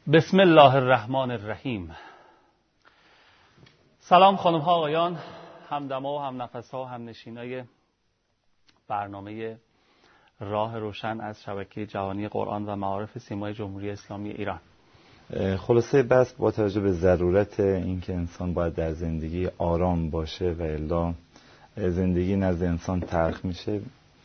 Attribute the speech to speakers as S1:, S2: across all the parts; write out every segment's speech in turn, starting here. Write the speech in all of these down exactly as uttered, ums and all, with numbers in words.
S1: بسم الله الرحمن الرحیم. سلام خانم ها آقایان، همدما و هم نفس ها و هم نشینای برنامه راه روشن از شبکه جهانی قرآن و معارف سیمای جمهوری اسلامی ایران.
S2: خلاصه بس با توجه به ضرورت اینکه انسان باید در زندگی آرام باشه و الا زندگی نزد انسان تلخ میشه،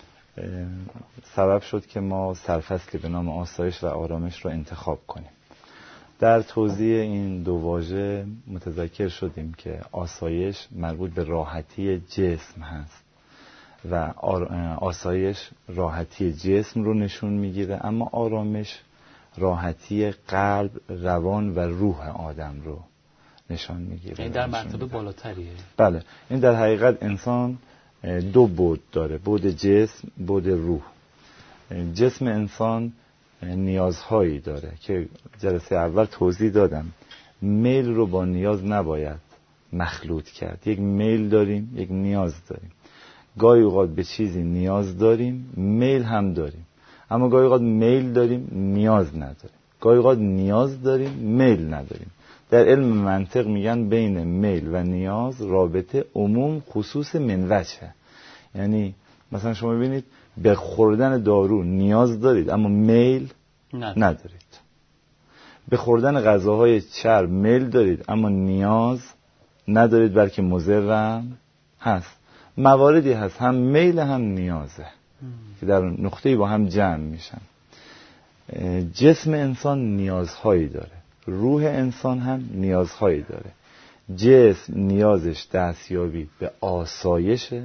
S2: سبب شد که ما سرفصلی به نام آسایش و آرامش رو انتخاب کنیم. در توضیح این دو واژه متذکر شدیم که آسایش مربوط به راحتی جسم هست و آسایش راحتی جسم رو نشون میگیره، اما آرامش راحتی قلب، روان و روح آدم رو نشان میگیره.
S1: این در مرتبه بالاتریه.
S2: بله، این در حقیقت انسان دو بود داره، بود جسم، بود روح. جسم انسان نیازهایی داره که جلسه اول توضیح دادم. میل رو با نیاز نباید مخلوط کرد. یک میل داریم، یک نیاز داریم. گاهی اوقات به چیزی نیاز داریم، میل هم داریم، اما گاهی اوقات میل داریم، نیاز نداریم. گاهی اوقات نیاز داریم، میل نداریم. در علم منطق میگن بین میل و نیاز رابطه عموم خصوص من وجهه. یعنی مثلا شما ببینید به خوردن دارو نیاز دارید اما میل ندارید. به خوردن غذاهای چرب میل دارید اما نیاز ندارید، بلکه مضرم هست. مواردی هست هم میل هم نیازه که در نقطه‌ای با هم جمع میشن. جسم انسان نیازهایی داره، روح انسان هم نیازهایی داره. جسم نیازش دستیابی به آسایشه،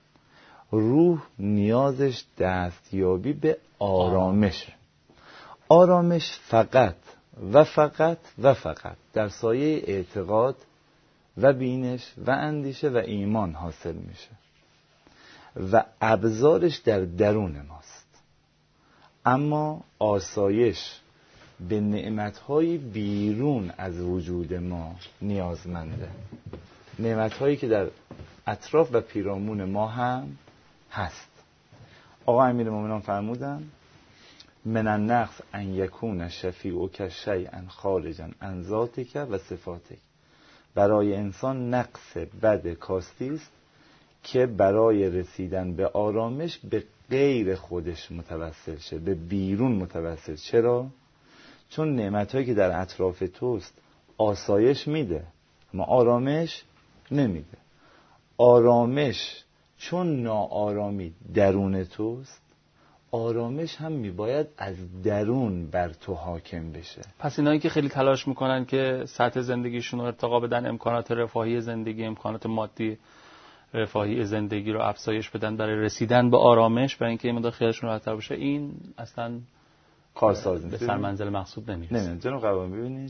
S2: روح نیازش دستیابی به آرامشه. آرامش فقط و فقط و فقط در سایه اعتقاد و بینش و اندیشه و ایمان حاصل میشه و ابزارش در درون ماست. اما آسایش به نعمت‌های بیرون از وجود ما نیازمنده، نعمت‌هایی که در اطراف و پیرامون ما هم هست. آقا امیرالمومنین فرمودن من النقص ان یکون شفیعک شیئا خارجا عن ذاتک و صفاتک. برای انسان نقص بد کاستی است که برای رسیدن به آرامش به غیر خودش متوسل شه، به بیرون متوسل. چرا؟ چون نعمتایی که در اطراف توست آسایش میده اما آرامش نمیده. آرامش چون ناآرامی درون توست، آرامش هم میباید از درون بر تو حاکم بشه.
S1: پس اینایی که خیلی تلاش میکنن که سطح زندگیشون رو ارتقا بدن، امکانات رفاهی زندگی، امکانات مادی رفاهی زندگی رو افزایش بدن برای رسیدن به آرامش، برای اینکه این مقدار خیالشون راحت‌تر بشه، این اصلا
S2: کارساز
S1: به سر منزل مقصود نمیرسه.
S2: نمیدونم جناب قوام، ببینید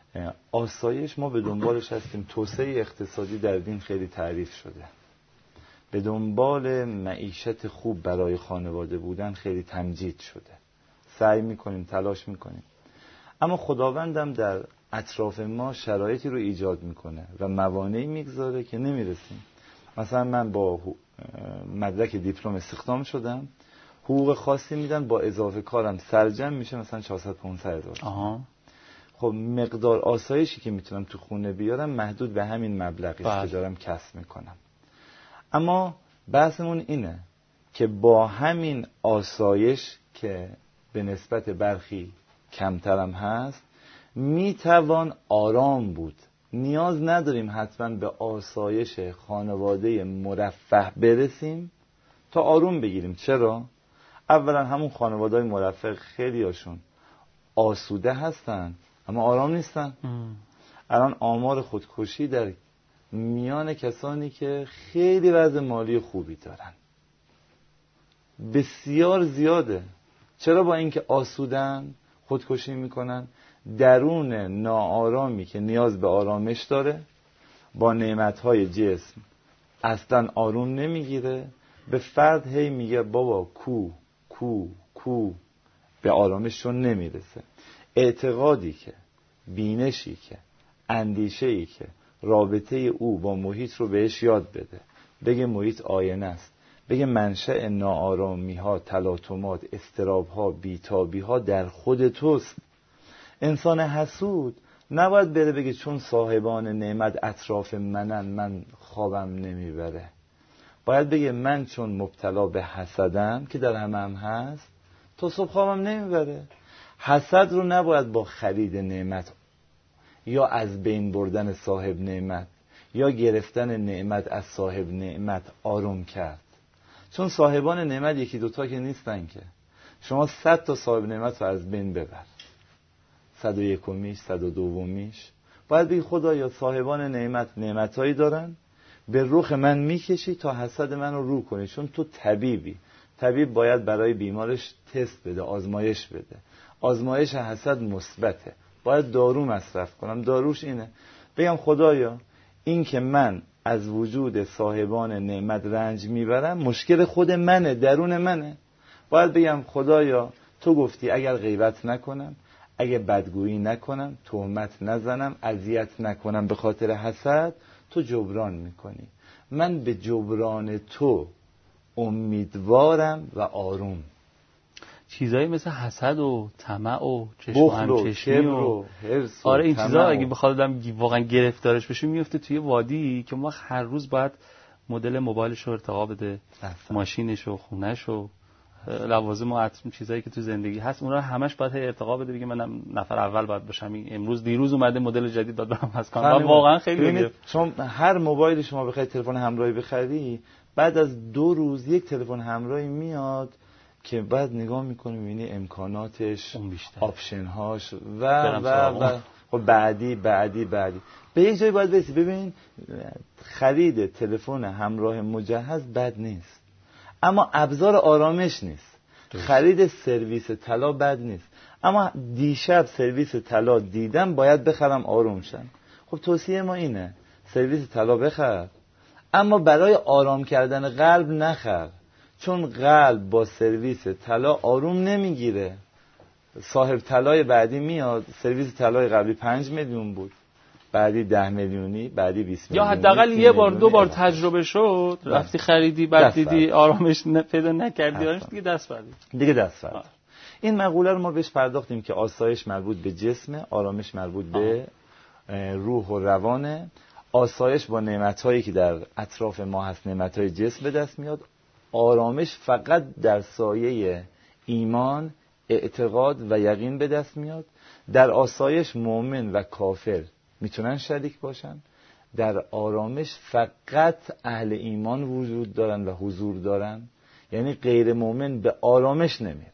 S2: آسایش ما به دنبالش هستیم. توسعه اقتصادی در دین خیلی تعریف شده. به دنبال معیشت خوب برای خانواده بودن خیلی تمجید شده. سعی میکنیم، تلاش میکنیم، اما خداوندم در اطراف ما شرایطی رو ایجاد میکنه و موانعی میگذاره که نمیرسیم. مثلا من با مدرک دیپلم استخدام شدم، حقوق خاصی میدن، با اضافه کارم سرجم میشه مثلا چهارصد پانصد هزار.
S1: آها.
S2: خب مقدار آسایشی که میتونم تو خونه بیارم محدود به همین مبلغی است که دارم کسب میکنم. اما بحثمون اینه که با همین آسایش که به نسبت برخی کمترم هست میتوان آرام بود. نیاز نداریم حتما به آسایش خانواده مرفه برسیم تا آروم بگیریم. چرا؟ اولا همون خانواده‌های مرفه خیلی هاشون آسوده هستن اما آرام نیستن. الان آمار خودکشی در میان کسانی که خیلی وضع مالی خوبی دارن بسیار زیاده. چرا با اینکه آسودن خودکشی میکنن؟ درون ناآرامی که نیاز به آرامش داره با نعمتهای جسم اصلا آروم نمیگیره، به فرد هی میگه بابا کو کو کو، به آرامششون نمیرسه. اعتقادی که، بینشی که، اندیشه‌ای که رابطه او با محیط رو بهش یاد بده، بگه محیط آینه است، بگه منشأ ناآرامی ها، تلاطمات، اضطراب ها، بیتابی ها در خود توست. انسان حسود نباید بره بگه چون صاحبان نعمت اطراف منن من خوابم نمیبره. باید بگه من چون مبتلا به حسدم که در همه هم هست تا صبح خوابم نمیبره. حسد رو نباید با خرید نعمت یا از بین بردن صاحب نعمت یا گرفتن نعمت از صاحب نعمت آروم کرد. چون صاحبان نعمت یکی دوتا که نیستن که. شما صد تا صاحب نعمت رو از بین ببر، صد و یکمیش، صد و دومیش، باید بگی خدایا صاحبان نعمت نعمتایی دارن به رخ من میکشی تا حسد من رو رو کنی. چون تو طبیبی، طبیب باید برای بیمارش تست بده، آزمایش بده. آزمایش حسد مثبته، باید دارو مصرف کنم. داروش اینه بگم خدایا این که من از وجود صاحبان نعمت رنج میبرم مشکل خود منه، درون منه. باید بگم خدایا تو گفتی اگر غیبت نکنم، اگر بدگویی نکنم، تهمت نزنم، اذیت نکنم به خاطر حسد، تو جبران میکنی. من به جبران تو امیدوارم و آروم.
S1: چیزایی مثل حسد و طمع و چشم و همچشمی و,
S2: و حرص
S1: آره این چیزا
S2: و...
S1: اگه بخواد آدم واقعا گرفتارش بشه میفته توی وادی که ما هر روز باید مدل موبایلش رو ارتقا بده، ماشینش و خونه‌ش و لوازم و چیزایی که تو زندگی هست اون رو همش باید ارتقا بده. بگه منم نفر اول باید باشم. امروز دیروز اومده مدل جدید داد برام از کام. واقعا خیلی
S2: شما هر موبایلی شما بخواید تلفن همراهی بخری بعد از دو روز یک تلفن همراهی میاد که بعد نگاه میکنی میبینی امکاناتش، آپشن هاش و و و خب بعدی بعدی بعدی به یک جایی باید برسی. ببین خرید تلفن همراه مجهز بد نیست، اما ابزار آرامش نیست. خرید سرویس طلا بد نیست، اما دیشب سرویس طلا دیدم باید بخرم آروم شم. خب توصیه ما اینه سرویس طلا بخر، اما برای آرام کردن قلب نخر. چون قلب با سرویس طلا آروم نمیگیره. صاحب طلای بعدی میاد، سرویس طلای قبلی پنج میلیون بود، بعدی ده میلیونی، بعدی بیست میلیونی،
S1: یا حداقل یه بار دو بار تجربه شد، رفتی خریدی بعد دیدی آرامش پیدا نکردی آرامش دیگه دست بردی
S2: دیگه دست بردی. این مقوله رو ما بهش پرداختیم که آسایش مربوط به جسم، آرامش مربوط به روح و روانه. آسایش با نعمت‌هایی که در اطراف ما هست، نعمت‌های جسم به دست میاد. آرامش فقط در سایه ایمان، اعتقاد و یقین به دست میاد. در آسایش مؤمن و کافر میتونن شریک باشن. در آرامش فقط اهل ایمان وجود دارن و حضور دارن. یعنی غیر مؤمن به آرامش نمیرسه،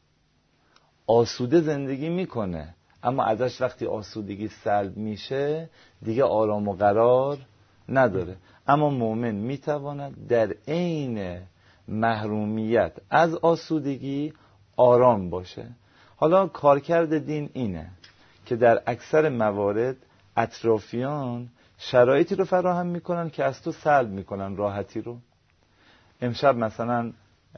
S2: آسوده زندگی میکنه، اما ازش وقتی آسودگی سلب میشه دیگه آرام و قرار نداره. اما مؤمن میتواند در عین محرومیت از آسودگی آرام باشه. حالا کارکرد دین اینه که در اکثر موارد اطرافیان شرایطی رو فراهم میکنن که از تو سلب میکنن راحتی رو. امشب مثلا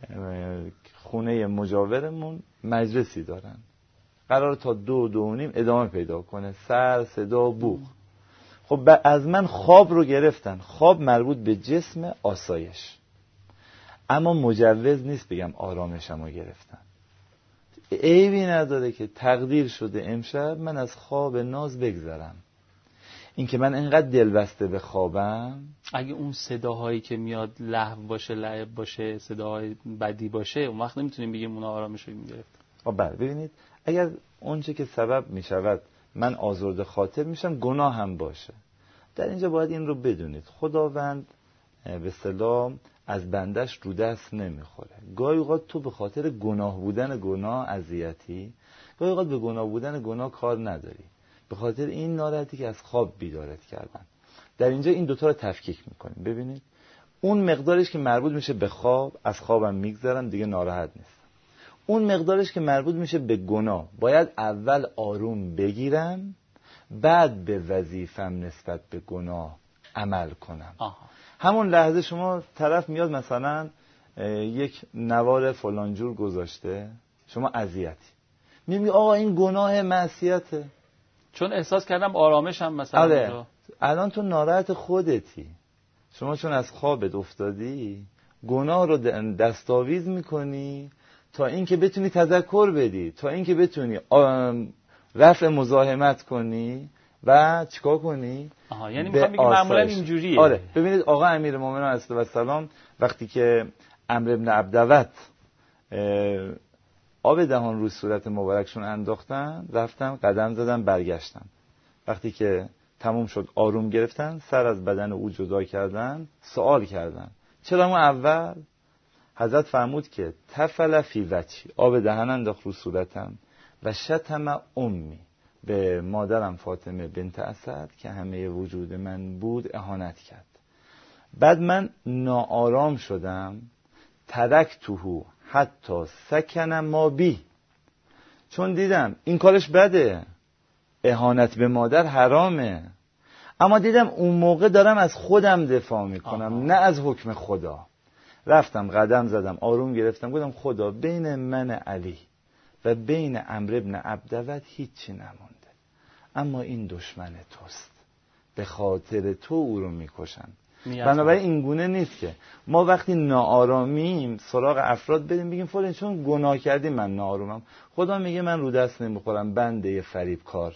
S2: خونه مجاورمون مجلسی دارن، قرار تا دو دو نیم ادامه پیدا کنه، سر صدا بوق. خب از من خواب رو گرفتن. خواب مربوط به جسم، آسایش، اما مجوز نیست بگم آرامشم رو گرفتن. عیبی نداره که تقدیر شده امشب من از خواب ناز بگذرم. این که من اینقدر دلبسته به خوابم،
S1: اگه اون صداهایی که میاد لهو باشه، لعب باشه، صداهای بدی باشه، اون وقت نمیتونیم بگیم اونا آرامش رو میگرفت.
S2: بله ببینید اگر اون چه که سبب میشود من آزرده خاطر میشم گناه هم باشه، در اینجا باید این رو بدونید خداوند به اصطلاح از بندش رو دست نمیخوره. گاهی اوقات تو به خاطر گناه بودن گناه اذیتی، گاهی اوقات به گناه بودن گناه کار نداری، به خاطر این ناراحتی که از خواب بیدارت کردن. در اینجا این دوتا رو تفکیک میکنیم. ببینید اون مقدارش که مربوط میشه به خواب، از خوابم میگذرم دیگه ناراحت نیستم. اون مقدارش که مربوط میشه به گناه، باید اول آروم بگیرم بعد به وظیفم نسبت به گناه عمل کنم.
S1: آها.
S2: همون لحظه شما طرف میاد مثلا یک نوار فلانجور گذاشته، شما اذیتی میگی آقا این گناه معصیته،
S1: چون احساس کردم آرامشم مثلا.
S2: آره. الان تو ناراحت خودتی. شما چون از خوابت افتادی گناه رو دستاویز میکنی تا اینکه بتونی تذکر بدی، تا اینکه بتونی رفع مزاحمت کنی و چیکار کنی؟
S1: آها، یعنی میخوام بگم معمولا اینجوریه.
S2: آره ببینید آقا امیرالمومنین علیه السلام وقتی که عمرو بن عبدوت آب دهان روی صورت مبارکشون انداختن، رفتن قدم زدن برگشتن. وقتی که تموم شد آروم گرفتن، سر از بدن او جدا کردن، سوال کردن چرا ما اول؟ حضرت فرمود که تفل فی وجهی، آب دهن انداخت رو صورتم و شتم امی، به مادرم فاطمه بنت اسد که همه وجود من بود اهانت کرد. بعد من ناآرام شدم، ترکتهو حتی سکن ما بی، چون دیدم این کارش بده، اهانت به مادر حرامه، اما دیدم اون موقع دارم از خودم دفاع میکنم آها. نه از حکم خدا. رفتم قدم زدم آروم گرفتم، گفتم خدا بین من علی و بین عمرو بن عبدوت هیچی نمونده، اما این دشمن توست، به خاطر تو او رو میکشن. بنابراین این گونه نیست که ما وقتی ناآرامیم سراغ افراد بریم بگیم فلان چون گناه کردی من ناآرومم. خدا میگه من رو دست نمیخورم، بنده فریبکار.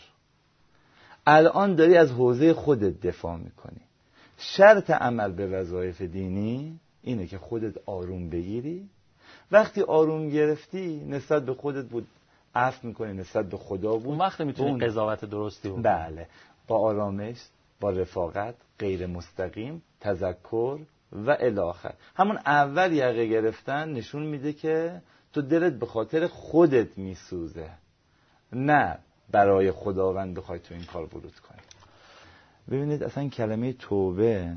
S2: الان داری از حوزه خودت دفاع میکنی. شرط عمل به وظایف دینی اینه که خودت آروم بگیری. وقتی آروم گرفتی نسبت به خودت بود عفو میکنی، نسبت به خدا بود،
S1: اون وقت میتونی قضاوت درستی بکنی.
S2: بله، با آرامش، با رفاقت، غیر مستقیم، تذکر و الی آخر. همون اول یقه گرفتن نشون میده که تو دلت به خاطر خودت میسوزه، نه برای خداوند بخوای تو این کار ورود کنی. ببینید اصلا کلمه توبه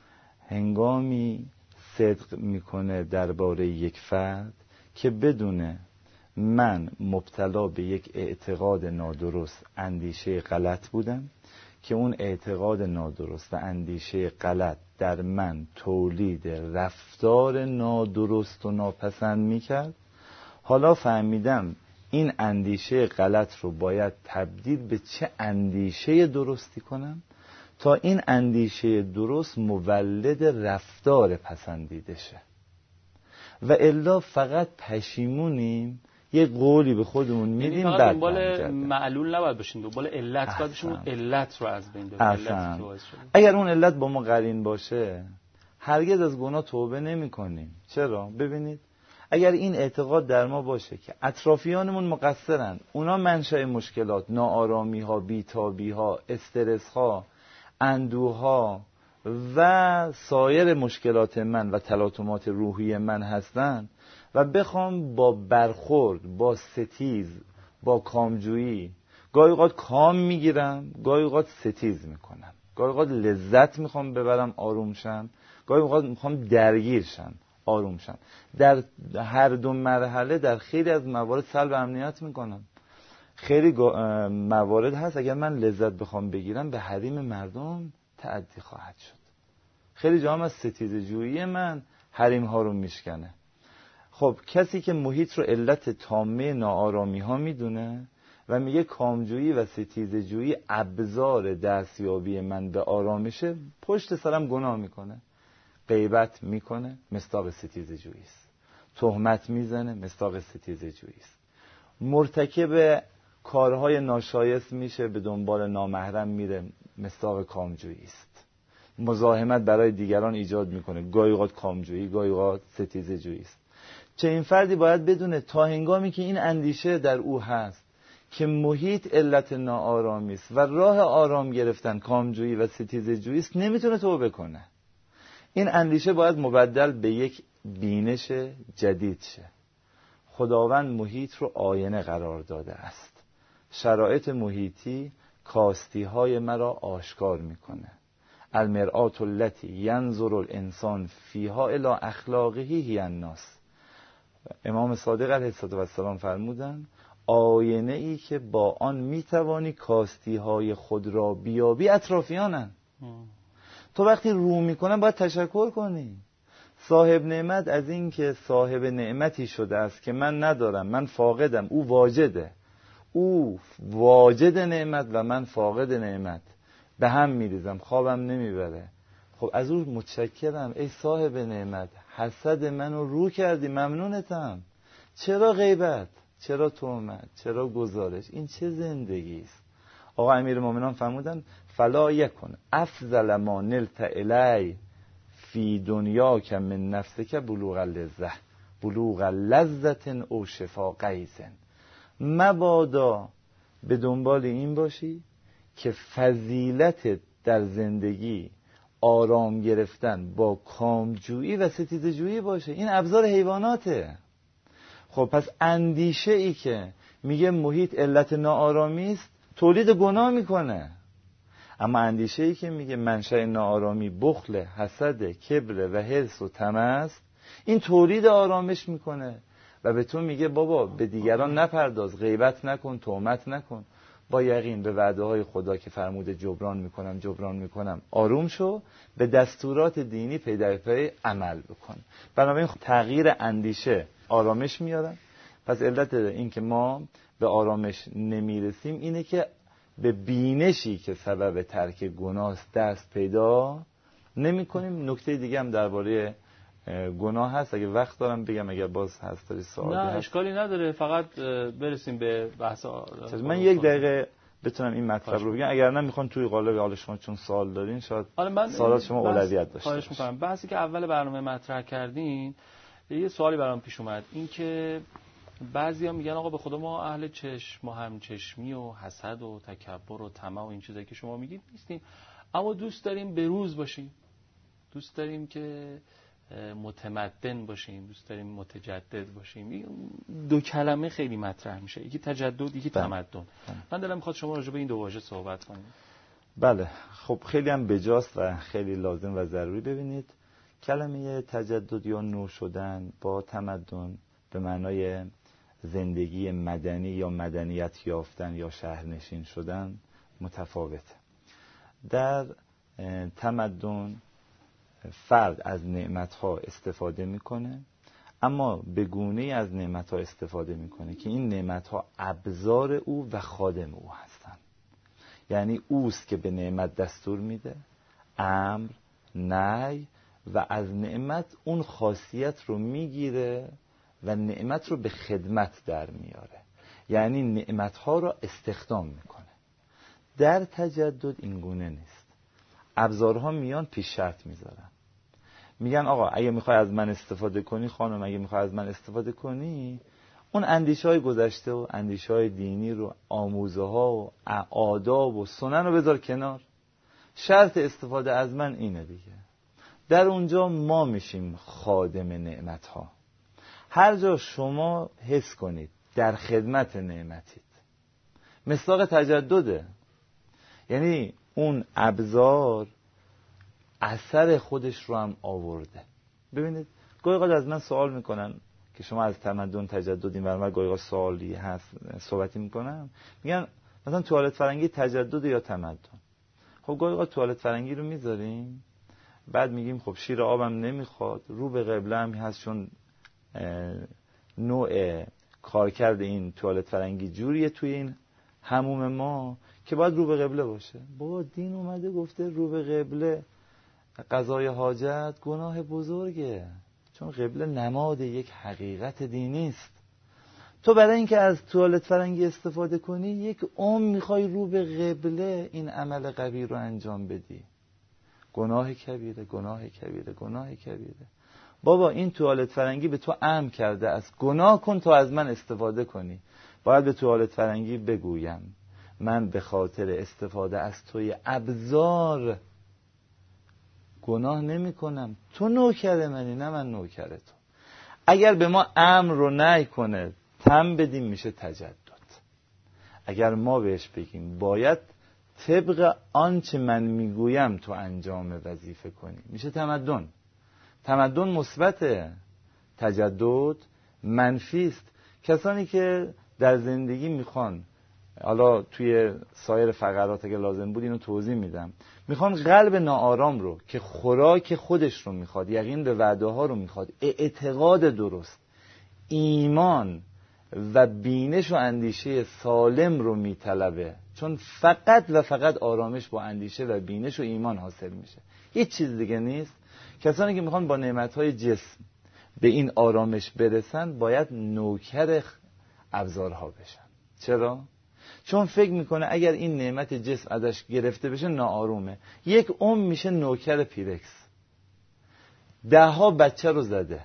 S2: هنگامی صدق میکنه درباره یک فرد که بدونه من مبتلا به یک اعتقاد نادرست، اندیشه غلط بودم که اون اعتقاد نادرست و اندیشه غلط در من تولید رفتار نادرست و ناپسند میکرد. حالا فهمیدم این اندیشه غلط رو باید تبدیل به چه اندیشه درستی کنم تا این اندیشه درست مولد رفتار پسندیده شه. و الا فقط پشیمونیم، یه قولی به خودمون میدیم،
S1: بعد دنبال معلول نباید باشیم، دنبال علت باید باشیم، علت رو از بین ببریم.
S2: اگر اون علت با ما قرین باشه هرگز از گناه توبه نمی کنیم. چرا؟ ببینید اگر این اعتقاد در ما باشه که اطرافیانمون مقصرن، اونا منشأ مشکلات، ناآرامی ها، بیتابی ها، استرس ها، اندوه ها و سایر مشکلات من و تلاطمات روحی من هستن و بخوام با برخورد، با ستیز، با کامجویی، گاهی اوقات کام میگیرم، گاهی اوقات ستیز میکنم، گاهی اوقات لذت میخوام ببرم آروم شم، گاهی اوقات میخوام درگیر شم آروم شم. در هر دو مرحله در خیلی از موارد سلب امنیت میکنم. خیلی موارد هست اگر من لذت بخوام بگیرم به حریم مردم تعدی خواهد شد. خیلی جا هم از ستیز جویی من حریم ها رو میشکنه. خب کسی که محیط رو علت تامه ناآرامی ها میدونه و میگه کامجویی و ستیز جویی ابزار دستیابی من به آرامشه، پشت سرم گناه میکنه. غیبت میکنه، مصداق ستیز جویی است. تهمت میزنه، مصداق ستیز جویی است. مرتکب کارهای ناشایست میشه، به دنبال نامحرم میره، مصداق کامجویی است. مزاحمت برای دیگران ایجاد میکنه، گاهی اوقات کامجویی، گاهی اوقات ستیز جویی است. چه این فردی باید بدونه تا هنگامی که این اندیشه در او هست که محیط علت ناآرامی است و راه آرام گرفتن کامجویی و ستیز جویی است، نمیتونه توبه کنه. این اندیشه باید مبدل به یک بینش جدید شه. خداوند محیط رو آینه قرار داده است. شرایط محیطی کاستی های مرا آشکار میکنه. المرآت التي ينظر الانسان فيها الى اخلاقه هی الناس. امام صادق علیه السلام فرمودن آینه ای که با آن میتوانی کاستی های خود را بیابی اطرافیانن. تو وقتی رو میکنن باید تشکر کنی. صاحب نعمت از این که صاحب نعمتی شده است که من ندارم، من فاقدم، او واجده. او واجد نعمت و من فاقد نعمت، به هم میریزم، خوابم نمیبره. خب از او متشکرم ای صاحب نعمت، حسد منو رو کردی، ممنونتم. چرا غیبت؟ چرا تهمت، چرا گزارش؟ این چه زندگی است؟ آقا امیرالمومنین فرمودن فلا یکن افضل ما نلت الی فی دنیاک من نفسک بلوغ اللذه بلوغ لذت او شفا غیظ. مبادا به دنبال این باشی که فضیلت در زندگی آرام گرفتن با کامجویی و ستیزه جویی باشه. این ابزار حیواناته. خب پس اندیشه ای که میگه محیط علت ناآرامی است تولید گناه میکنه، اما اندیشه ای که میگه منشأ ناآرامی بخل، حسد، کبر و حرص و طمع است، این تولید آرامش میکنه و به تو میگه بابا به دیگران نپرداز، غیبت نکن، تهمت نکن، با یقین به وعده های خدا که فرموده جبران میکنم جبران میکنم آروم شو، به دستورات دینی پی در پی عمل بکن. بنابراین تغییر اندیشه آرامش میارن. پس علت این که ما به آرامش نمیرسیم اینه که به بینشی که سبب ترک گناه دست پیدا نمی کنیم. نکته دیگه هم درباره گناه هست، اگه وقت دارم بگم، اگر باز هست داری سوالی
S1: نه
S2: هست.
S1: اشکالی نداره، فقط برسیم به بحث.
S2: من یک دقیقه بتونم این مطلب رو بگم، اگر نه میخوان توی قالب حال شما چون سوال دارین شاید سوالات شما اولویت داشته
S1: باشه. میکنم بحثی که اول برنامه مطرح کردین یه سوالی برام پیش اومد، این که بعضیا میگن آقا به خدا ما اهل چشم، ما هم چشمی و حسد و تکبر و طمع و این چیزایی که شما میگید نیستیم، اما دوست داریم بروز باشیم، دوست داریم که متمدن باشیم، دوست داریم متجدد باشیم. دو کلمه خیلی مطرح میشه، یکی تجدد یکی تمدن. من دلم میخواد شما راجع به این دو واژه صحبت کنید.
S2: بله خب خیلی هم بجاست و خیلی لازم و ضروری. ببینید کلمه تجدد یا نو شدن با تمدن به معنای زندگی مدنی یا مدنیت یافتن یا شهرنشین شدن متفاوته. در تمدن فرد از نعمتها استفاده میکنه، اما به گونه‌ای از نعمتها استفاده میکنه که این نعمتها ابزار او و خادم او هستن. یعنی اوست که به نعمت دستور میده، امر، نهی، و از نعمت اون خاصیت رو میگیره و نعمت رو به خدمت در میاره، یعنی نعمتها رو استخدام میکنه. در تجدد این گونه نیست. ابزارها میان پیش شرط میذارن، میگن آقا اگه میخوای از من استفاده کنی، خانم اگه میخوای از من استفاده کنی، اون اندیشه های گذشته و اندیشه های دینی رو، آموزه ها و آداب و سنن رو بذار کنار، شرط استفاده از من اینه دیگه. در اونجا ما میشیم خادم نعمت ها. هر جا شما حس کنید در خدمت نعمتید، مصداق تجدده. یعنی اون ابزار اثر خودش رو هم آورده. ببینید گاهی اوقات از من سوال میکنن که شما از تمدن تجدد این برنامه، گاهی اوقات سوالی هست صحبتی میکنم، میگن مثلا توالت فرنگی تجدد یا تمدن. خب گاهی اوقات توالت فرنگی رو میذاریم، بعد میگیم خب شیر آبم نمیخواد، رو به قبله هم هست، چون نوع کارکرد این توالت فرنگی جوریه توی این حموم ما که باید رو به قبله باشه. بابا دین اومده گفته رو به قبله قضای حاجت گناه بزرگه، چون قبله نماد یک حقیقت دینی است. تو برای اینکه از توالت فرنگی استفاده کنی یک عمر میخوای رو به قبله این عمل قبیح رو انجام بدی. گناه کبیره، گناه کبیره، گناه کبیره. بابا این توالت فرنگی به تو امر کرده از گناه کن تا از من استفاده کنی. باید به توالت فرنگی بگویم من به خاطر استفاده از توی ابزار گناه نمی کنم، تو نوکر منی نه من نوکر تو. اگر به ما امر رو نهی کنه تم بدیم میشه تجدد. اگر ما بهش بگیم باید طبق آنچه من میگویم تو انجام وظیفه کنی میشه تمدن. تمدن مثبته، تجدد منفی است. کسانی که در زندگی میخوان، حالا توی سایر فقرات اگه لازم بود اینو توضیح میدم، میخوان قلب ناآرام رو که خوراک خودش رو میخواد، یقین به وعده ها رو میخواد، اعتقاد درست، ایمان و بینش و اندیشه سالم رو میطلبه، چون فقط و فقط آرامش با اندیشه و بینش و ایمان حاصل میشه، هیچ چیز دیگه نیست. کسانی که میخوان با نعمتهای جسم به این آرامش برسن باید نوکر ابزارها بشن. چرا؟ چون فکر میکنه اگر این نعمت جسم ازش گرفته بشه ناآرومه. یک عمر میشه نوکر پیرکس، ده ها بچه رو زده،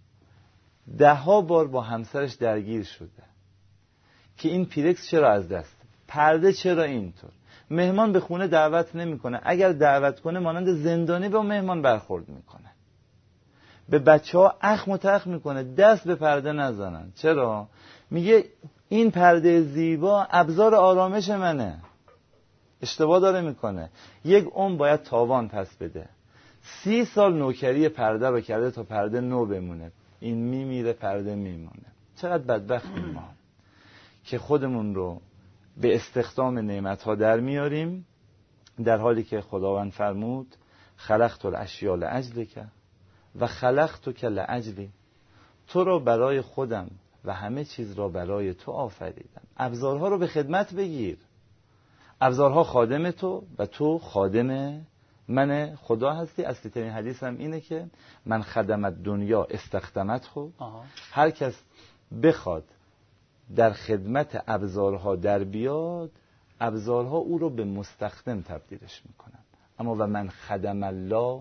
S2: ده ها بار با همسرش درگیر شده که این پیرکس چرا از دست، پرده چرا اینطور، مهمان به خونه دعوت نمیکنه، اگر دعوت کنه مانند زندانی با مهمان برخورد میکنه، به بچه ها اخم و تخم میکنه دست به پرده نزنن. چرا؟ میگه این پرده زیبا ابزار آرامش منه. اشتباه داره میکنه. یک عمر باید تاوان پس بده. سی سال نوکری پرده رو کرده تا پرده نو بمونه. این میمیره پرده میمونه. چقدر بدبختیم ما که خودمون رو به استخدام نعمتها در میاریم، در حالی که خداوند فرمود خلقت الاشیاء لاجلک و خلقتک لاجلی، تو رو برای خودم و همه چیز را برای تو آفریدم. ابزارها رو به خدمت بگیر. ابزارها خادم تو و تو خادم من خدا هستی. اصلی ترین حدیث هم اینه که من خدمت دنیا استخدمت خو. هر کس بخواد در خدمت ابزارها در بیاد، ابزارها او رو به مستخدم تبدیلش میکنن. اما و من خدم الله،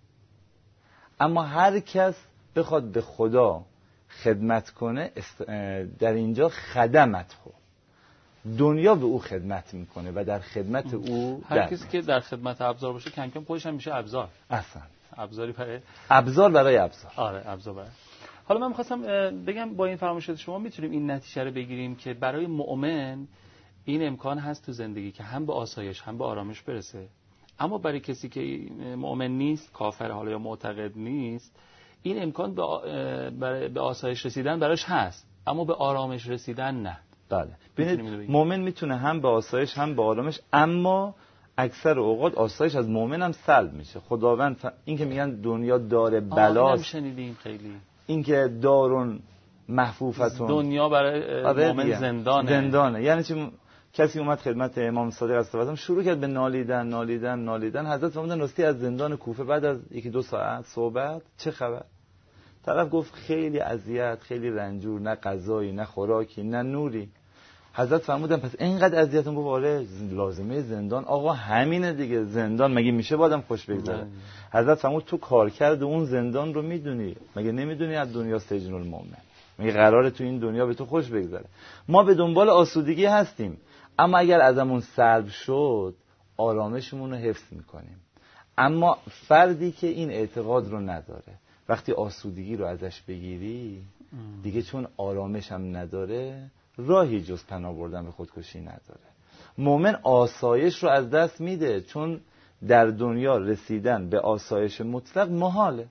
S2: اما هر کس بخواد به خدا خدمت کنه در اینجا خدمت خو، دنیا به او خدمت میکنه و در خدمت او
S1: هر کسی که در خدمت ابزار باشه کم کم خودش هم میشه ابزار.
S2: اصلا
S1: ابزاری برای
S2: ابزار برای ابزار.
S1: آره ابزار برای. حالا من می‌خواستم بگم با این فرمایشات شما میتونیم این نتیجه رو بگیریم که برای مؤمن این امکان هست تو زندگی که هم به آسایش هم به آرامش برسه، اما برای کسی که مؤمن نیست، کافر حالا یا معتقد نیست، این امکان به برای به آسایش رسیدن براش هست اما به آرامش رسیدن نه.
S2: بله. ببینید مؤمن میتونه هم به آسایش هم به آرامش، اما اکثر اوقات آسایش از مؤمن هم سلب میشه. خداوند ف... این که میگن دنیا دار بلاست،
S1: شنیدیم خیلی،
S2: این که دارون محفوفتون،
S1: دنیا برای مؤمن زندانه.
S2: زندانه یعنی چی؟ کسی اومد خدمت امام صادق الصلوات شروع کرد به نالیدن نالیدن نالیدن. حضرت فرمودن راستی از زندان کوفه بعد از یکی دو ساعت صحبت چه خبر؟ طرف گفت خیلی اذیت، خیلی رنجور، نه غذایی نه خوراکی نه نوری. حضرت فرمودن پس اینقدر اذیتون؟ گفت آره لازمه زندان آقا همینه دیگه، زندان مگه میشه با آدم خوش بگذره؟ حضرت فرمود تو کارکرد اون زندان رو میدونی؟ مگه نمیدونی از دنیا سجن المؤمن، مگه قراره تو این دنیا به تو خوش بگذره؟ ما به دنبال آسودگی هستیم، اما اگر ازمون سلب شد آرامشمون رو حفظ میکنیم. اما فردی که این اعتقاد رو نداره، وقتی آسودگی رو ازش بگیری دیگه چون آرامش هم نداره راهی جز پناه بردن به خودکشی نداره. مؤمن آسایش رو از دست میده، چون در دنیا رسیدن به آسایش مطلق محاله.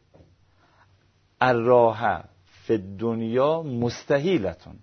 S2: الراحه فی دنیا مستحیلتون،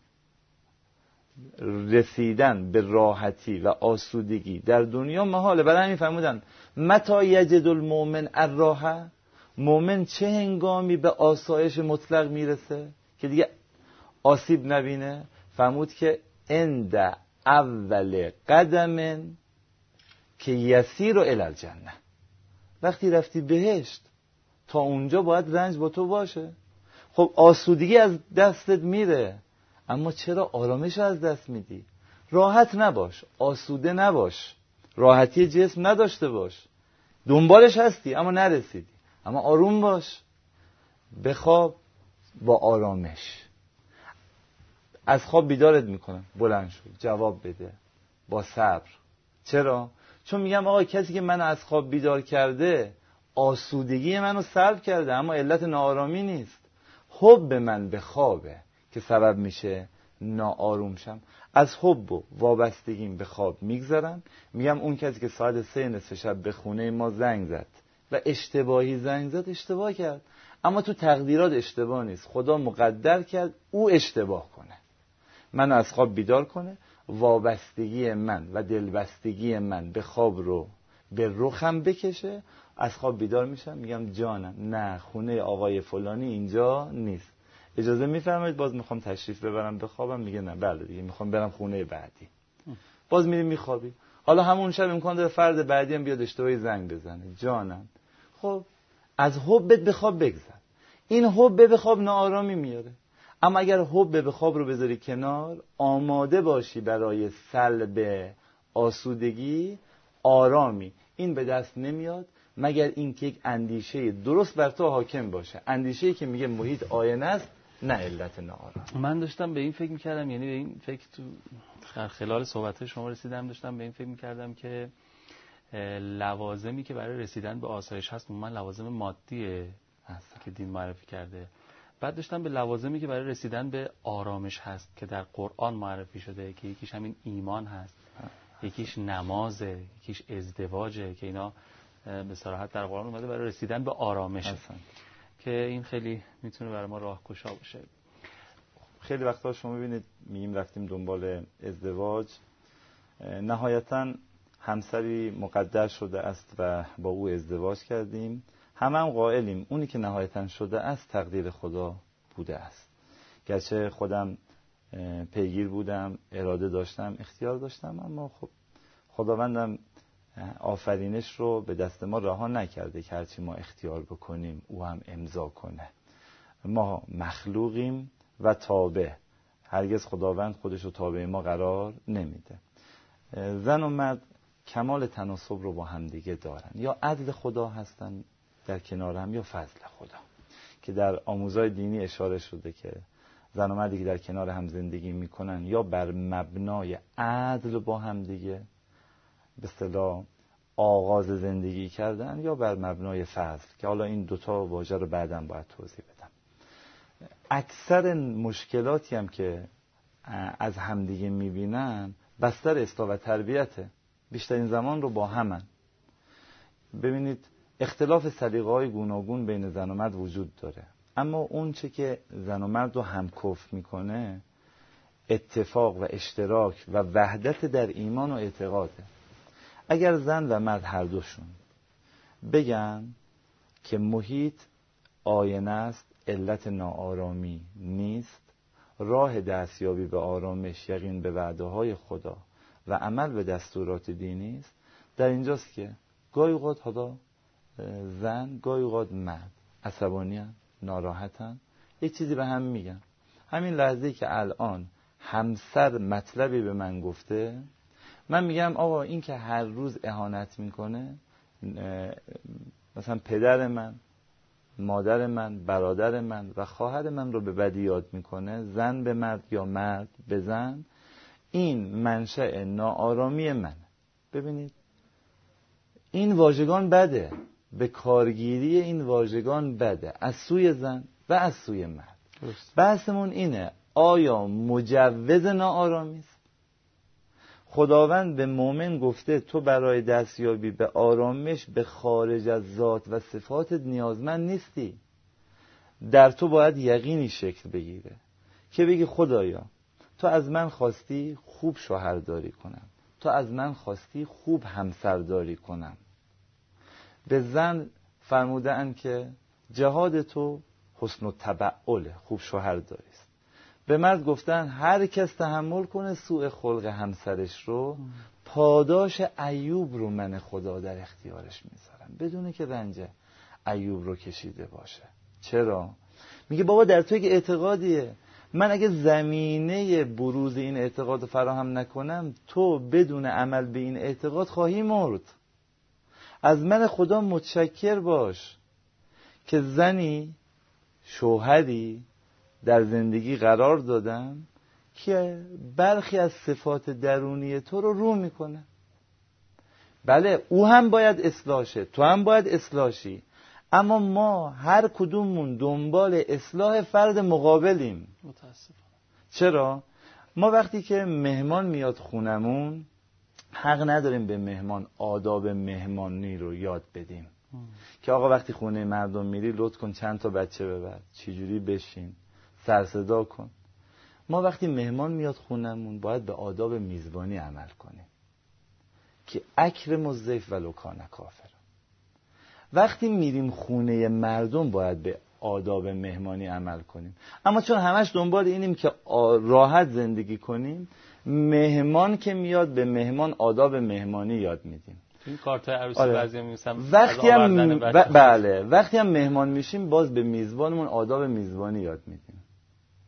S2: رسیدن به راحتی و آسودگی در دنیا محاله. برای همین فرمودن متی یجد المؤمن الراحه، مؤمن چه هنگامی به آسایش مطلق میرسه که دیگه آسیب نبینه؟ فرمود که عند اول قدم که یسیر الی الجنه، وقتی رفتی بهشت تا اونجا باید رنج با تو باشه. خب آسودگی از دستت میره، اما چرا آرامش از دست میدی؟ راحت نباش، آسوده نباش، راحتی جسم نداشته باش، دنبالش هستی اما نرسیدی، اما آروم باش، بخواب با آرامش. از خواب بیدارت میکنن، بلند شو جواب بده با صبر. چرا؟ چون میگم آقا کسی که منو از خواب بیدار کرده آسودگی منو سلب کرده، اما علت ناآرامی نیست. حب من به خوابه که سبب میشه ناآروم شم. از حب و وابستگیم به خواب میگذرم. میگم اون کسی که ساعت سه نصف شب به خونه ما زنگ زد و اشتباهی زنگ زد، اشتباه کرد، اما تو تقدیرات اشتباه نیست. خدا مقدر کرد او اشتباه کنه، منو از خواب بیدار کنه. وابستگی من و دلبستگی من به خواب رو به رخم بکشه. از خواب بیدار میشم، میگم جانم نه خونه آقای فلانی اینجا نیست، اجازه میفرمایید باز میخوام تشریف ببرم به خوابم؟ میگه نه بله دیگه میخوام برم خونه بعدی. باز میریم میخوابی. حالا همون شب امکان داره فرد بعدی هم بیاد اشتباهی زنگ بزنه، جانم. خب از حبت به خواب بگذر. این حب به خواب ناآرامی میاره، اما اگر حب به خواب رو بذاری کنار، آماده باشی برای سلب آسودگی، آرامی این به دست نمیاد مگر اینکه یک اندیشه درست بر تو حاکم باشه، اندیشه‌ای که میگه محیط آینه است نه علت ناآرامی.
S1: من داشتم به این فکر میکردم، یعنی به این فکر تو خلال صحبت شما رسیدم، داشتم به این فکر میکردم که لوازمی که برای رسیدن به آسایش هست من لوازم مادیه که دین معرفی کرده. بعد داشتم به لوازمی که برای رسیدن به آرامش هست که در قرآن معرفی شده که یکیش همین ایمان هست، یکیش نمازه، یکیش ازدواجه که اینا به صراحت در قرآن اومده برای رسیدن به آرامش هست. که این خیلی میتونه برای ما راهگشا باشه.
S2: خیلی وقتا شما ببینید میگیم رفتیم دنبال ازدواج، نهایتاً همسری مقدر شده است و با او ازدواج کردیم، همه هم قائلیم اونی که نهایتاً شده است تقدیر خدا بوده است. گرچه خودم پیگیر بودم، اراده داشتم، اختیار داشتم، اما خب خداوندم آفرینش رو به دست ما رها نکرده که هرچی ما اختیار بکنیم او هم امضا کنه. ما مخلوقیم و تابع، هرگز خداوند خودش رو تابع ما قرار نمیده. زن و مرد کمال تناسب رو با هم دیگه دارن، یا عدل خدا هستن در کنار هم یا فضل خدا، که در آموزهای دینی اشاره شده که زن و مردی که در کنار هم زندگی میکنن یا بر مبنای عدل با هم دیگه به اصطلاح آغاز زندگی کردن یا بر مبنای فضل، که حالا این دوتا واژه رو بعداً باید توضیح بدم. اکثر مشکلاتی هم که از همدیگه میبینن بستر اصلاح و تربیته، بیشترین زمان رو با همن. ببینید اختلاف سلیقه‌های گوناگون بین زن و مرد وجود داره، اما اون چه که زن و مرد رو همکف میکنه اتفاق و اشتراک و وحدت در ایمان و اعتقاده. اگر زن و مرد هر دوشون بگن که محیط آینه است، علت ناآرامی نیست، راه دستیابی به آرامش یقین به وعده های خدا و عمل به دستورات دینی است، در اینجاست که گاهی اوقات حالا زن گاهی اوقات مرد عصبانی هستند، ناراحتن، یک چیزی به هم میگن. همین لحظه‌ای که الان همسر مطلبی به من گفته، من میگم آقا این که هر روز اهانت میکنه، مثلا پدر من، مادر من، برادر من و خواهر من رو به بدی یاد میکنه، زن به مرد یا مرد به زن، این منشأ ناآرامی من. ببینید این واژگان بده، به کارگیری این واژگان بده از سوی زن و از سوی مرد. بحثمون اینه آیا مجوز ناآرامی است؟ خداوند به مؤمن گفته تو برای دستیابی به آرامش به خارج از ذات و صفاتت نیازمند نیستی. در تو باید یقینی شکل بگیره که بگی خدایا تو از من خواستی خوب شوهرداری کنم، تو از من خواستی خوب همسرداری کنم. به زن فرمودن که جهاد تو حسن و تبعله، خوب شوهرداری است. به مرد گفتن هر کس تحمل کنه سوء خلق همسرش رو، پاداش ایوب رو من خدا در اختیارش میذارم، بدونه که رنج ایوب رو کشیده باشه. چرا؟ میگه بابا در تو یک اعتقادیه، من اگه زمینه بروز این اعتقاد فراهم نکنم تو بدون عمل به این اعتقاد خواهی مرد. از من خدا متشکر باش که زنی شوهری در زندگی قرار دادم که برخی از صفات درونی تو رو رو میکنه. بله او هم باید اصلاح شه، تو هم باید اصلاح شی، اما ما هر کدوممون دنبال اصلاح فرد مقابلیم.
S1: متاسفم.
S2: چرا؟ ما وقتی که مهمان میاد خونمون حق نداریم به مهمان آداب مهمانی رو یاد بدیم ام. که آقا وقتی خونه مردم میری لطف کن چند تا بچه ببر، چجوری بشین، سر صدا کن. ما وقتی مهمان میاد خونمون باید به آداب میزبانی عمل کنیم که اکرم الضیف ولو کان کافر. وقتی میریم خونه مردم باید به آداب مهمانی عمل کنیم، اما چون همش دنبال اینیم که راحت زندگی کنیم، مهمان که میاد به مهمان آداب مهمانی یاد میدیم.
S1: این کارتای عروسی
S2: آره.
S1: بعضیا می‌نویسن
S2: وقتی هم ب... بله وقتی هم مهمان میشیم باز به میزبانمون آداب میزبانی یاد میدیم.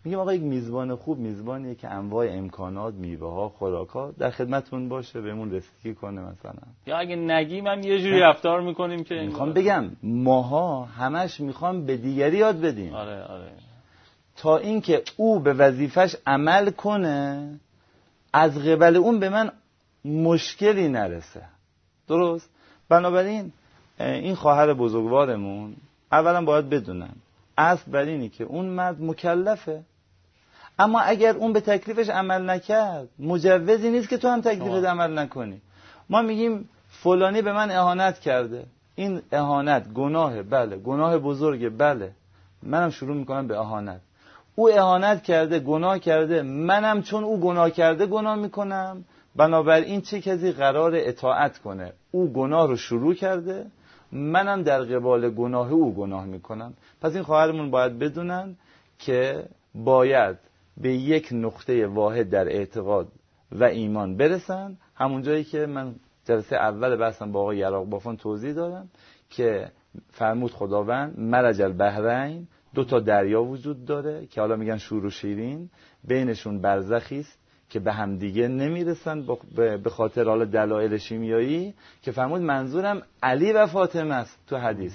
S2: میگیم آقا یک میزبان خوب میزبانیه که انواع امکانات، میوه ها، خوراک ها در خدمتتون باشه، بهمون رسیدگی کنه مثلا.
S1: یا اگه نگیم هم یه جوری رفتار میکنیم که
S2: میخوام بگم ماها همش میخوام به دیگری یاد بدیم.
S1: آره آره.
S2: تا اینکه او به وظیفش عمل کنه از قبل اون به من مشکلی نرسه. درست؟ بنابراین این خواهر بزرگوارمون اولا باید بدونن اصل بر اینی که اون مرد مکلفه، اما اگر اون به تکلیفش عمل نکرد مجوزی نیست که تو هم تکلیفت عمل نکنی. ما میگیم فلانی به من اهانت کرده، این اهانت گناهه، بله گناه بزرگه، بله منم شروع میکنم به اهانت. او اهانت کرده، گناه کرده، منم چون او گناه کرده گناه میکنم. بنابراین چه کسی قرار اطاعت کنه؟ او گناه رو شروع کرده، منم در قبال گناه او گناه میکنم. پس این خواهرمون باید بدونن که باید به یک نقطه واحد در اعتقاد و ایمان برسن، همون جایی که من جلسه اول بحثم با آقای یراق بافان توضیح دادم که فرمود خداوند مرج البحرین، دو تا دریا وجود داره که حالا میگن شور و شیرین، بینشون برزخی است که به هم دیگه نمیرسن به خاطر حالا دلایل شیمیایی، که فرمود منظورم علی و فاطمه است تو حدیث،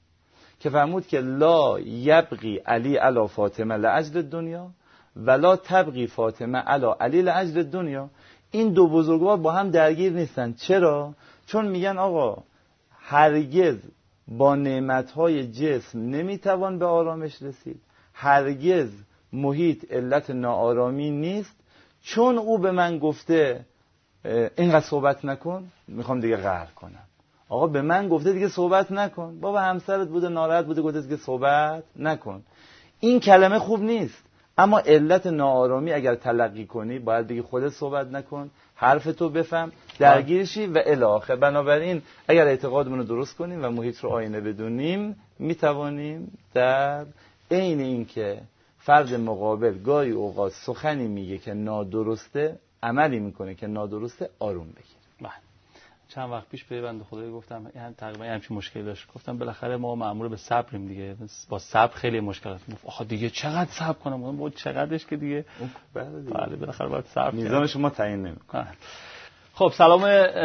S2: که فرمود که لا یبغی علی علی فاطمه لاجل دنیا ولا تبغی فاطمه علی علی لاجل دنیا. این دو بزرگوار با هم درگیر نیستن. چرا؟ چون میگن آقا هرگز با نعمتهای جسم نمیتوان به آرامش رسید، هرگز محیط علت ناآرامی نیست، چون او به من گفته اینقدر صحبت نکن میخوام دیگه قهر کنم. آقا به من گفته دیگه صحبت نکن، بابا همسرت بوده ناراحت بوده گفته دیگه صحبت نکن. این کلمه خوب نیست، اما علت ناآرامی اگر تلقی کنی باید بگی خودت صحبت نکن، حرف تو بفهم، درگیرشی و الی آخر. بنابراین اگر اعتقادمون رو درست کنیم و محیط رو آینه بدونیم میتوانیم در عین اینکه فرد مقابل گاهی اوقات سخنی میگه که نادرسته، عملی میکنه که نادرسته، آروم بگیر.
S1: بله. چند وقت پیش به بنده خدایی گفتم یعنی تقریبا همین مشکل داشت، گفتم بالاخره ما مأمور به صبریم دیگه، با صبر خیلی مشکلات. گفت آخه دیگه چقدر صبر کنم؟ گفتم با چقدرش که دیگه بله بالاخره باید صبر کنیم،
S2: میزان شما تعیین نمیکنه.
S1: خب سلام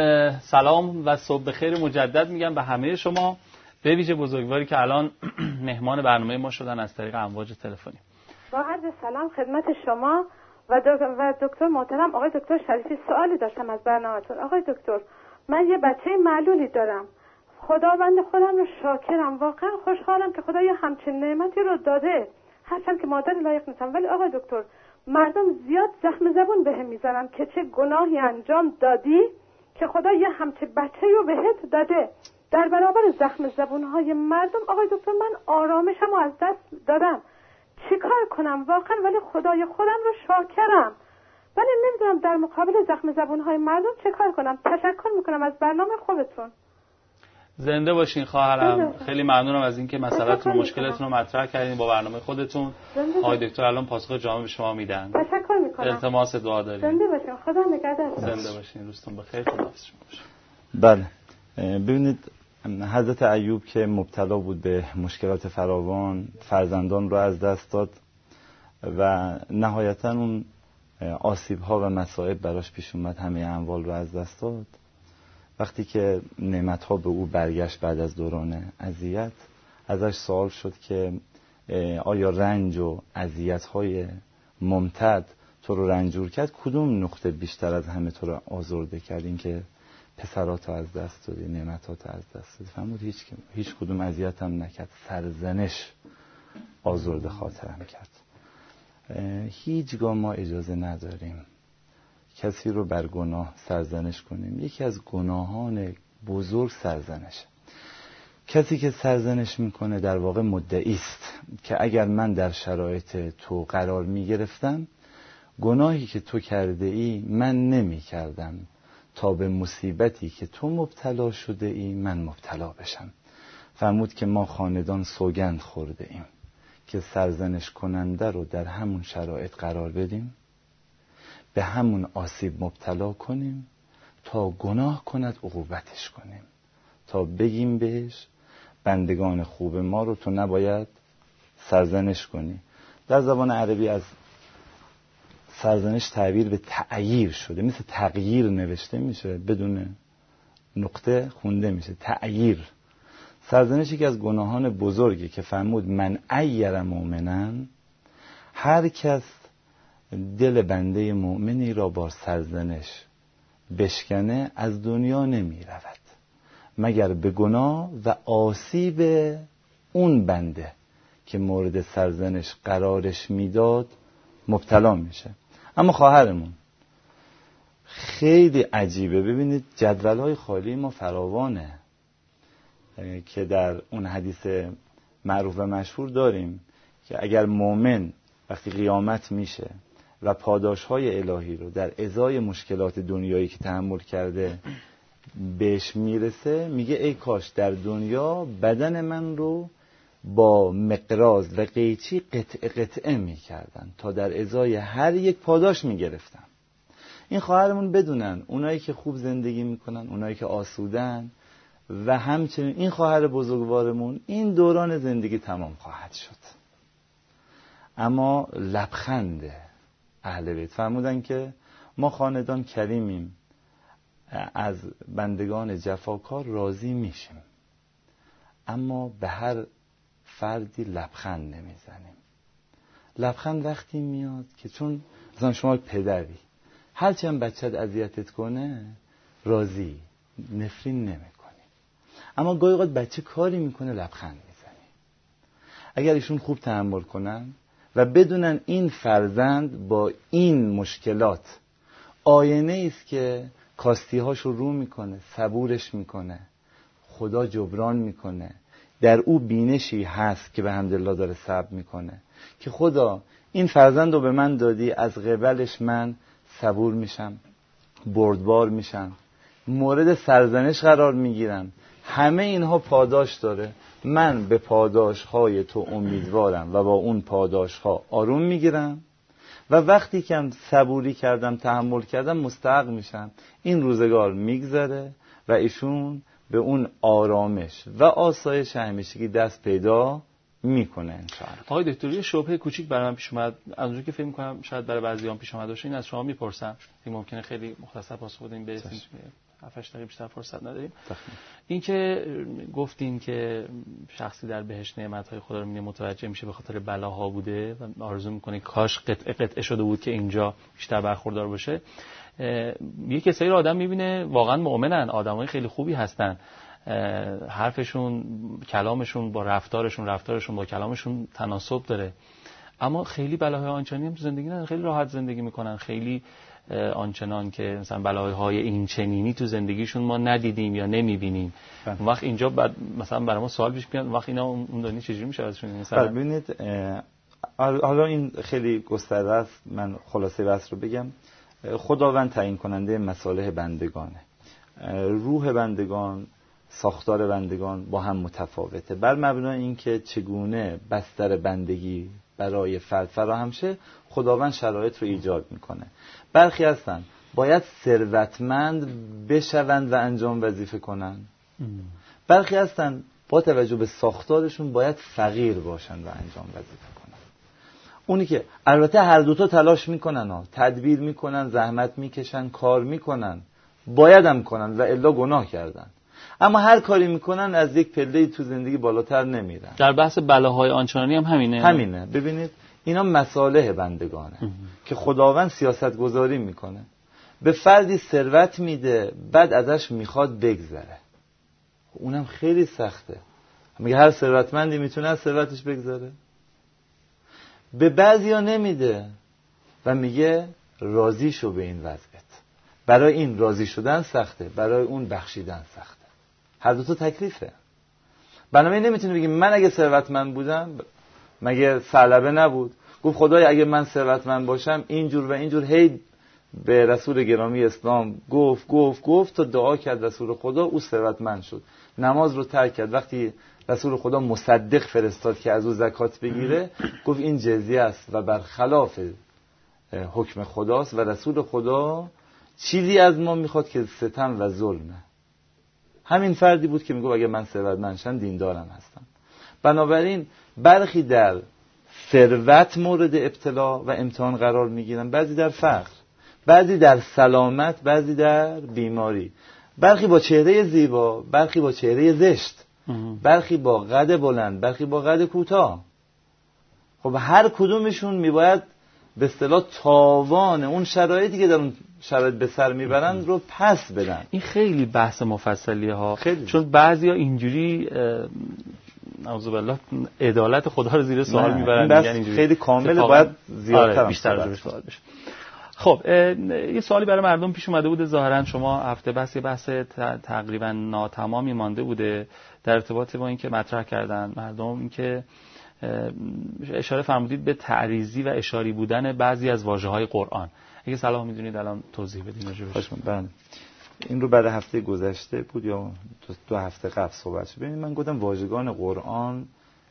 S1: سلام و صبح بخیر مجدد میگم به همه شما، به ویژه بزرگواری که الان مهمان برنامه ما شدن از طریق امواج تلفنی.
S3: با عرض سلام خدمت شما و دکتر و دکتر محترم آقای دکتر شریفی. سوالی داشتم از برنامه‌تون. آقای دکتر من یه بچه معلولی دارم، خداوند خودم رو شاکرم، واقعا خوشحالم که خدا یه همچین نعمتی رو داده، هرچند که مادر لایق نیستم. ولی آقای دکتر مردم زیاد زخم زبون بهم میزنن که چه گناهی انجام دادی که خدا یه همچین بچه‌ای رو بهت داده. در برابر زخم زبونهای مردم آقای دکتر من آرامشم رو از دست دادم، چی کار کنم واقعا؟ ولی خدای خودم رو شاکرم، ولی نمیدونم در مقابل زخم زبونهای مردم چه کار کنم. تشکر میکنم از برنامه خوبتون.
S1: زنده باشین خواهرم، خیلی ممنونم از اینکه مسئله‌تون و مشکلتون رو مطرح کردین با برنامه خودتون. آقای دکتر الان پاسخ جامع به شما میدن.
S3: تشکر میکنم.
S1: التماس دعا داریم.
S3: زنده باشین، خدا نگهدار.
S1: زنده باشین، روزتون بخیر، خداحافظ شما باشین.
S2: بله ببینید حضرت ایوب که مبتلا بود به مشکلات فراوان، فرزندان رو از دست داد و نهایتا اون آسیب ها و مصائب براش پیش اومد، همه اموال رو از دست داد. وقتی که نعمت ها به او برگشت بعد از دوران اذیت، ازش سوال شد که آیا رنج و اذیت های ممتد تو رو رنجور کرد؟ کدوم نقطه بیشتر از همه تو رو آزرده کرد؟ این که پسراتو از دست دادی، نعمتاتو از دست دادی. فرمود هیچ هیچ کدوم اذیتم نکرد، سرزنش آزرده خاطرم کرد. هیچگاه ما اجازه نداریم کسی رو بر گناه سرزنش کنیم. یکی از گناهان بزرگ سرزنش. کسی که سرزنش میکنه در واقع مدعی است که اگر من در شرایط تو قرار میگرفتم، گناهی که تو کرده ای من نمی کردم تا به مصیبتی که تو مبتلا شده ای من مبتلا بشم. فرمود که ما خاندان سوگند خورده ایم که سرزنش کننده رو در همون شرایط قرار بدیم، به همون آسیب مبتلا کنیم تا گناه کند عقوبتش کنیم، تا بگیم بهش بندگان خوب ما رو تو نباید سرزنش کنی. در زبان عربی از سرزنش تعبیر به تعییر شده، مثل تغییر نوشته میشه بدون نقطه خونده میشه، تعییر. سرزنش یکی از گناهان بزرگی که فرمود من عیر مؤمنا، هر کس دل بنده مؤمنی را با سرزنش بشکنه از دنیا نمی رود مگر به گناه و آسیب اون بنده که مورد سرزنش قرارش میداد مبتلا میشه. اما خواهرمون خیلی عجیبه، ببینید جدول‌های خالی ما فراوانه که در اون حدیث معروف و مشهور داریم که اگر مؤمن وقتی قیامت میشه و پاداش‌های الهی رو در ازای مشکلات دنیایی که تحمل کرده بهش میرسه، میگه ای کاش در دنیا بدن من رو با مقراض و قیچی قطعه قطعه میکردن تا در ازای هر یک پاداش میگرفتن. این خواهرمون بدونن اونایی که خوب زندگی میکنن، اونایی که آسودن، و همچنین این خواهر بزرگوارمون این دوران زندگی تمام خواهد شد. اما لبخند اهل بیت فرمودن که ما خاندان کریمیم، از بندگان جفاکار راضی میشیم، اما به هر فردی لبخند نمیزنیم. لبخند وقتی میاد که چون مثلا شما پدری هرچی هم بچت اذیتت کنه راضی، نفرین نمی کنی، اما گاهی اوقات بچه کاری میکنه لبخند میزنی. اگر ایشون خوب تحمل کنن و بدونن این فرزند با این مشکلات آینه است که کاستی‌هاشو رو میکنه، صبورش میکنه، خدا جبران میکنه، در او بینشی هست که به حمدالله داره صبر میکنه که خدا این فرزند رو به من دادی، از قبلش من صبور میشم، بردبار میشم، مورد سرزنش قرار میگیرم، همه اینها پاداش داره، من به پاداش‌های تو امیدوارم و با اون پاداش‌ها آروم میگیرم و وقتی که صبوری کردم، تحمل کردم، مستحق میشم. این روزگار میگذره و ایشون به اون آرامش و آسایش همیشگی دست پیدا میکنه انشاءالله.
S1: آقای دکتر یه شبهه کوچیک برای من پیش اومد، از اونجایی که فکر میکنم شاید برای بعضیام پیش اومده باشه، این از شما میپرسم، این ممکنه خیلی مختصر پاسخ بدین، برسیم هفت هشت دقیقه بیشتر فرصت نداریم. این که گفتین که شخصی در بهشت نعمت‌های خدا رو می‌بینه متوجه میشه به خاطر بلاها بوده و آرزو میکنه کاش قطعه قطعه شده بود که اینجا بیشتر برخوردار باشه. یه کسایی رو آدم می‌بینه واقعا مؤمنن، آدمای خیلی خوبی هستن، حرفشون، کلامشون با رفتارشون، رفتارشون با کلامشون تناسب داره، اما خیلی بلاهای آنچنانی هم تو زندگی ندارن، خیلی راحت زندگی میکنن، خیلی آنچنان که مثلا بلاهای این چنینی تو زندگیشون ما ندیدیم یا نمیبینیم. اون وقت اینجا بعد مثلا برای ما سوال پیش میاد، وقت اینا اون دنیا چجوری میشه ازشون؟ مثلا
S2: ببینید حالا این خیلی گسترده است، من خلاصه بحث رو بگم. خداوند تعیین کننده مصالح بندگانه، روح بندگان، ساختار بندگان با هم متفاوته. بر مبنای اینکه چگونه بستر بندگی برای فرد فراهم شه، خداوند شرایط رو ایجاد میکنه. برخی هستن باید ثروتمند بشوند و انجام وظیفه کنن، برخی هستن با توجه به ساختارشون باید فقیر باشن و انجام وظیفه کنن. اونی که البته هر دوتا تلاش میکنن ها، تدبیر میکنن، زحمت میکشن، کار میکنن، باید هم کنن و الا گناه کردن، اما هر کاری میکنن از یک پله تو زندگی بالاتر نمیرن.
S1: در بحث بلاهای آنچنانی هم همینه.
S2: همینه. ببینید اینا مصالح بندگانه اه. که خداوند سیاست گذاری میکنه، به فردی ثروت میده، بعد ازش میخواد بگذره، اونم خیلی سخته. میگه هر ثروتمندی میتونه از ثروتش بگذره؟ به بعضیا نمیده و میگه راضی شو به این وضعیت. برای این راضی شدن سخته، برای اون بخشیدن سخته. هر دو تا تکلیفه. بنابراین نمیتونی بگی من اگه ثروتمند بودم، مگه ثعلبه نبود گفت خدای اگه من ثروتمند باشم اینجور و اینجور، هی به رسول گرامی اسلام گفت گفت گفت تا دعا کرد رسول خدا، او ثروتمند شد، نماز رو ترک کرد. وقتی رسول خدا مصدق فرستاد که از او زکات بگیره، گفت این جزیه است و برخلاف حکم خداست و رسول خدا چیزی از ما میخواد که ستم و ظلمه. همین فردی بود که میگه اگه من ثروتمند شم دیندارم هستم. بنابراین برخی در ثروت مورد ابتلا و امتحان قرار میگیرن، بعضی در فقر، بعضی در سلامت، بعضی در بیماری، برخی با چهره زیبا، برخی با چهره زشت، برخی با قد بلند، برخی با قد کوتاه. خب هر کدومشون میباید به اصطلاح تاوان اون شرایطی که در اون شرایط به سر میبرن رو پس بدن.
S1: این خیلی بحث مفصلیه ها،
S2: خیلی.
S1: چون بعضیا اینجوری نعوذ بالله عدالت خدا رو زیر سوال میبرن،
S2: میگن اینجوری خیلی کامله، باید زیادتر
S1: آره بیشتر روش سوال بشه. خب یه سوالی برای مردم پیش اومده بوده، ظاهرا شما هفته بس یه بحث تقریبا ناتمامی مانده بوده در ارتباط با اینکه مطرح کردن مردم، اینکه اشاره فرمودید به تعریضی و اشاری بودن بعضی از واژه‌های قرآن. اگه صلاح می‌دونید الان توضیح بدین راجعش.
S2: بله. این رو بعد هفته گذشته بود یا دو هفته قبل صحبت شد. ببینید من گفتم واژگان قرآن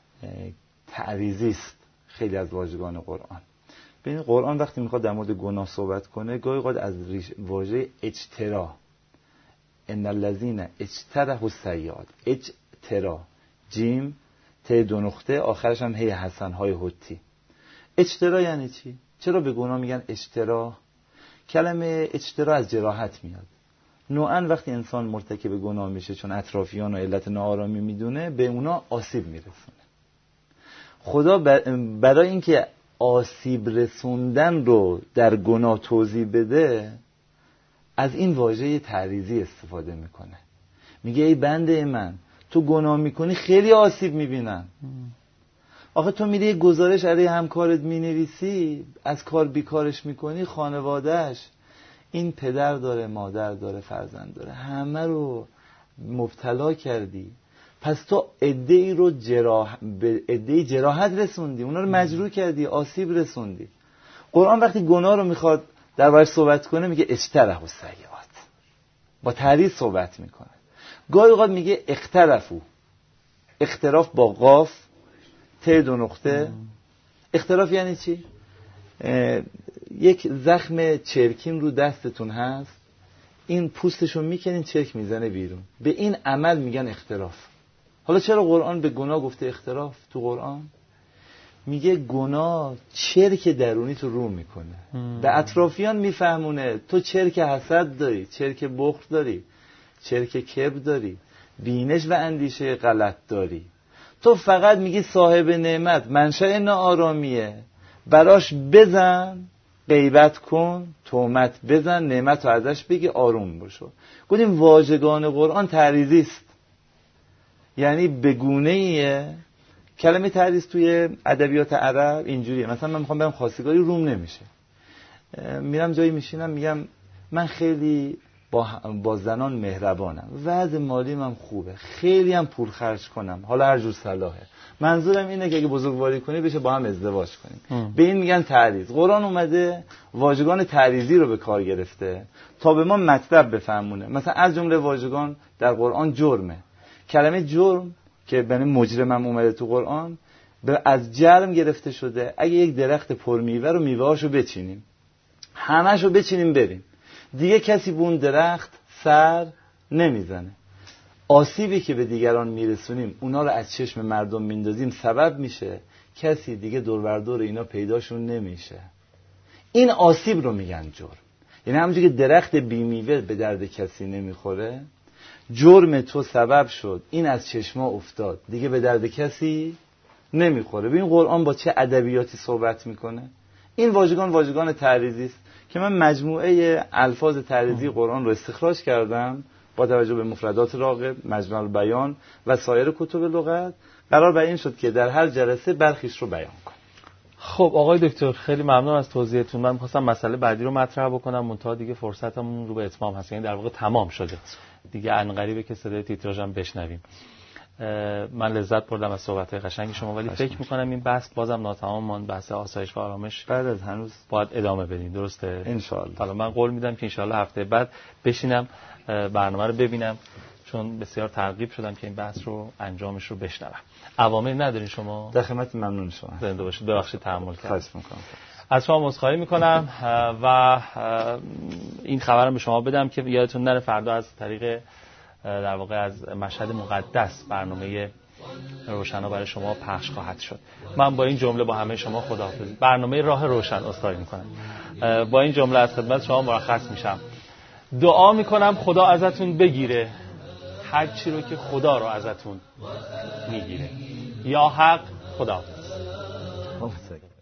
S2: تعریضی است، خیلی از واژگان قرآن. ببینید قرآن وقتی میخواد در مورد گناه صحبت کنه گاهی اوقات از واژه اجترا، ان الذين اجترحوا السیئات، اجترا، جیم ت دو نقطه آخرش هم هی حسن های حتی. اجترا یعنی چی؟ چرا به گناه میگن اجترا؟ کلمه اجترا از جراحت میاد. نوعاً وقتی انسان مرتکب گناه میشه چون اطرافیان و علت ناآرامی میدونه به اونا آسیب میرسونه. خدا برای اینکه آسیب رسوندن رو در گناه توضیح بده از این واژه تعریضی استفاده میکنه. میگه ای بنده من تو گناه میکنی خیلی آسیب میبینن. آخه تو میری یه گزارش علیه همکارت مینویسی، از کار بیکارش میکنی، خانوادهش، این پدر داره، مادر داره، فرزند داره، همه رو مبتلا کردی، پس تو عده‌ای رو جراح به عده‌ای جراحت رسوندی، اونا رو مجروح کردی، آسیب رسوندی. قرآن وقتی گناه رو میخواد دربارش صحبت کنه میگه اجترحوا السیئات، با تعریض صحبت میکنه. گاهی اوقات میگه اخترفو، اختراف با قاف ت دو نقطه. اختراف یعنی چی؟ یک زخم چرکین رو دستتون هست، این پوستشو میکنین چرک میزنه بیرون، به این عمل میگن اختراف. حالا چرا قرآن به گناه گفته اختراف؟ تو قرآن میگه گناه چرک درونی تو رو میکنه، به اطرافیان میفهمونه تو چرک حسد داری، چرک بخل داری، چرک کبر داری، بینش و اندیشه غلط داری. تو فقط میگی صاحب نعمت منشأ ناآرامیه، براش بزن، غیبت کن، تهمت بزن، نعمت رو ازش بگی، آروم بشو. گفتیم واژگان قرآن تعریضی است، یعنی بگونه‌ایه. کلمه تعریض توی ادبیات عرب اینجوریه. مثلا من میخوام برم خواستگاری، روم نمیشه، میرم جایی میشینم میگم من خیلی با, با زنان مهربانم، وضع مالیم هم خوبه، خیلی هم پول خرج کنم، حالا هر جور صلاحه، منظورم اینه که اگه بزرگواری کنی بشه با هم ازدواج کنیم. به این میگن تعریض. قرآن اومده واژگان تعریضی رو به کار گرفته تا به ما مطلب بفهمونه. مثلا از جمله واژگان در قرآن جرمه. کلمه جرم که ببین مجرم هم اومده تو قرآن از جرم گرفته شده. اگه یک درخت پرمیوه رو میوه‌هاشو بچینیم، همه‌شو بچینیم بریم، دیگه کسی به اون درخت سر نمیزنه. آسیبی که به دیگران میرسونیم، اونا رو از چشم مردم میندازیم، سبب میشه کسی دیگه دور بر دور اینا پیداشون نمیشه. این آسیب رو میگن جرم. یعنی همونجوری که درخت بیمیوه به درد کسی نمیخوره، جرم تو سبب شد این از چشما افتاد، دیگه به درد کسی نمیخوره. ببین قرآن با چه ادبیاتی صحبت میکنه. این واژگان واژگان تعریضی است که من مجموعه الفاظ تعریضی قرآن رو استخراج کردم با توجه به مفردات راغب، مجمع البیان و سایر کتب لغت. قرار بر این شد که در هر جلسه برخیش رو بیان کنم.
S1: خب آقای دکتر خیلی ممنون از توضیحتون. من می‌خواستم مسئله بعدی رو مطرح بکنم، منتها دیگه فرصتمون رو به اتمام هست، یعنی در واقع تمام شده دیگه. انقریبه که صدای تیتراژم بشنویم. من لذت بردم از صحبت‌های قشنگ شما، ولی فکر می‌کنم این بحث بازم ناتمام ماند. بحث آسایش و آرامش
S2: بعد از هنوز
S1: باید ادامه بدیم، درسته؟
S2: ان شاءالله.
S1: حالا من قول میدم که ان شاءالله هفته بعد بشینم برنامه رو ببینم، چون بسیار ترغیب شدم که این بحث رو انجامش رو بشنوم. اوامری ندارین شما؟
S2: در خدمت ممنون شما.
S1: زنده باشید. ببخشید تحمل کردم.
S2: خواهش می‌کنم.
S1: از شما عذرخواهی می‌کنم و این خبرم به شما بدم که یادتون نره فردا از طریق در واقع از مشهد مقدس برنامه روشنا برای شما پخش خواهد شد. من با این جمله با همه شما خداحافظی. برنامه راه روشن اصرار میکنم. با این جمله از خدمت شما مرخص میشم. دعا میکنم خدا ازتون بگیره هر چی رو که خدا رو ازتون میگیره. یا حق. خداحافظ.